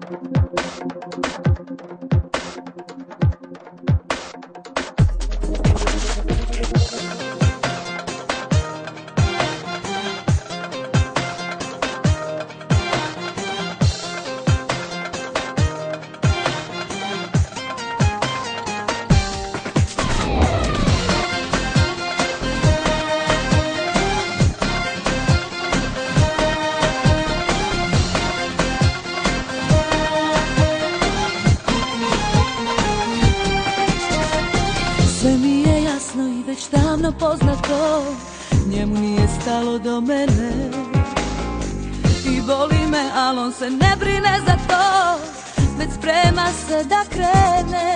Sve mi je jasno i već davno poznato, njemu nije stalo do mene. I boli me, al on se ne brine za to, već sprema se da krene.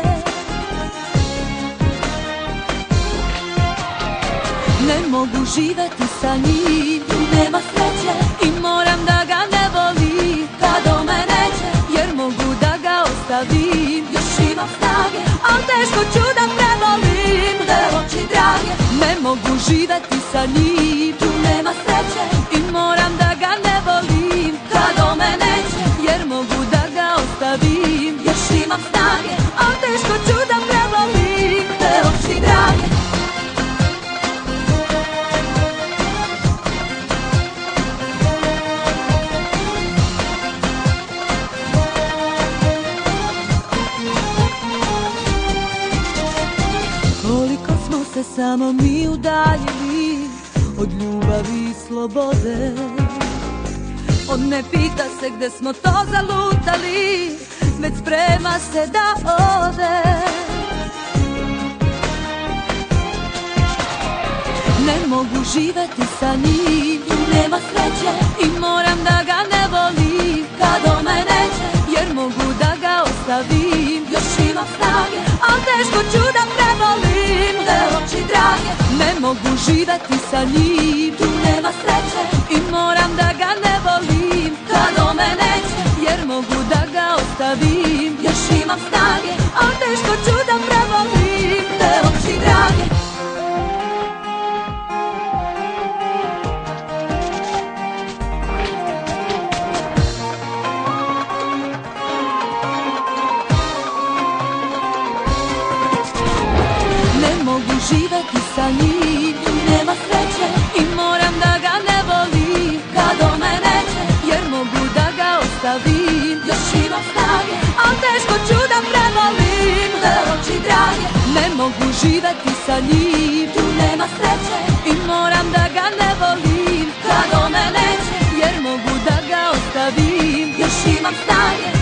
Ne mogu živeti sa njim, tu nema sreće i moram da ga ne volim kad o me neće, jer mogu da ga ostavim. Još imam snage, al teško ću da prebolim te oči drage. Ne mogu živeti sa njim, tu nema sreće i moram da ga ne volim kad o me neće, jer mogu da ga ostavim. Još imam snage, al teško ću da prebolim te oči drage. Koliko smo se samo mi udaljili od ljubavi i slobode. On ne pita se gde smo to zalutali, već sprema se da ode. Ne mogu živeti sa njim, tu nema sreće i moram da ga ne volim kad o me neće, jer mogu da ga ostavim. Još imam snage, al teško ću da prebolim te oči drage. Ne mogu živeti sa njim, tu nema sreće i moram da ga ne volim kad o me neće, jer mogu da ga ostavim. Još imam snage, al teško ću da prebolim te oči drage. Ne mogu živeti sa njim, tu nema sreće i moram da ga ne volim kad o me neće, jer mogu da ga ostavim. Još imam snage, al teško ću da prebolim te oči drage. Ne mogu živeti sa njim, tu nema sreće i moram da ga ne volim kad o me neće, jer mogu da ga ostavim. Još imam snage,